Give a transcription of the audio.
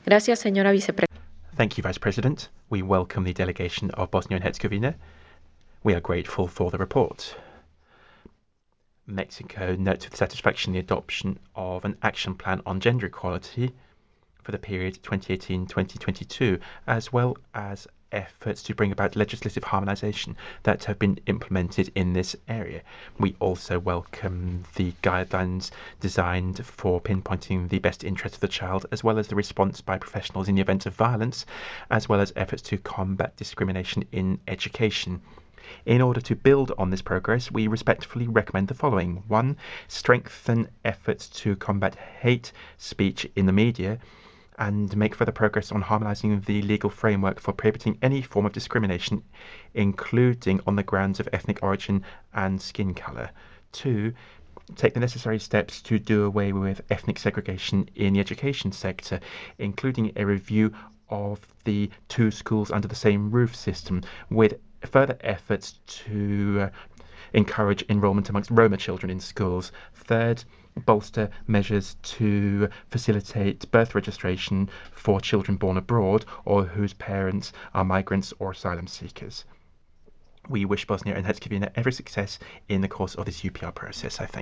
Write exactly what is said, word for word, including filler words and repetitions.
Gracias, señora vicepresidenta. Thank you, Vice President. We welcome the delegation of Bosnia and Herzegovina. We are grateful for the report. Mexico notes with satisfaction the adoption of an action plan on gender equality for the period twenty eighteen to twenty twenty-two, as well as efforts to bring about legislative harmonisation that have been implemented in this area. We also welcome the guidelines designed for pinpointing the best interest of the child, as well as the response by professionals in the event of violence, as well as efforts to combat discrimination in education. In order to build on this progress, we respectfully recommend the following. One, strengthen efforts to combat hate speech in the media and make further progress on harmonising the legal framework for prohibiting any form of discrimination, including on the grounds of ethnic origin and skin colour. Two, take the necessary steps to do away with ethnic segregation in the education sector, including a review of the two schools under the same roof system, with further efforts to uh, encourage enrolment amongst Roma children in schools. Third, bolster measures to facilitate birth registration for children born abroad or whose parents are migrants or asylum seekers. We wish Bosnia and Herzegovina every success in the course of this U P R process. I thank you.